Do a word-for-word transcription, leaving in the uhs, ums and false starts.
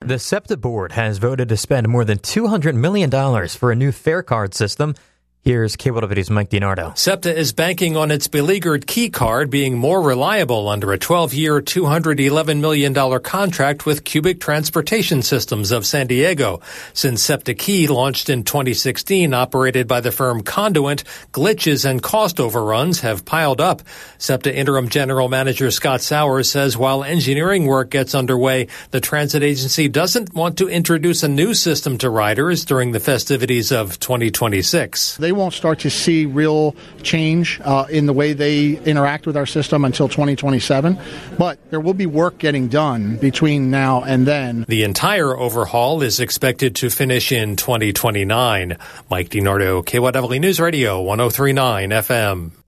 The SEPTA board has voted to spend more than two hundred million dollars for a new fare card system. Here's K W W's Mike DiNardo. SEPTA is banking on its beleaguered key card being more reliable under a twelve-year, two hundred eleven million dollars contract with Cubic Transportation Systems of San Diego. Since SEPTA Key launched in twenty sixteen, operated by the firm Conduent, glitches and cost overruns have piled up. SEPTA Interim General Manager Scott Sowers says while engineering work gets underway, the transit agency doesn't want to introduce a new system to riders during the festivities of twenty twenty-six. They won't start to see real change uh, in the way they interact with our system until twenty twenty-seven, but there will be work getting done between now and then. The entire overhaul is expected to finish in twenty twenty-nine. Mike DiNardo, K W News Radio, one oh three point nine F M.